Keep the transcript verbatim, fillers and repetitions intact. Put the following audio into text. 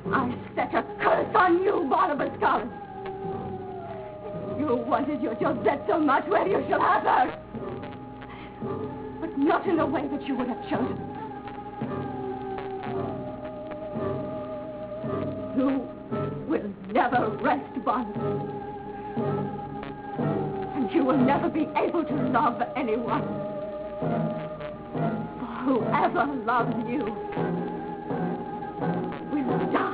I set a curse on you, Barnabas Collins. You wanted your Josette so much, well, you shall have her. But not in the way that you would have chosen. You will never rest, Barnabas. And you will never be able to love anyone. For whoever loves you will die.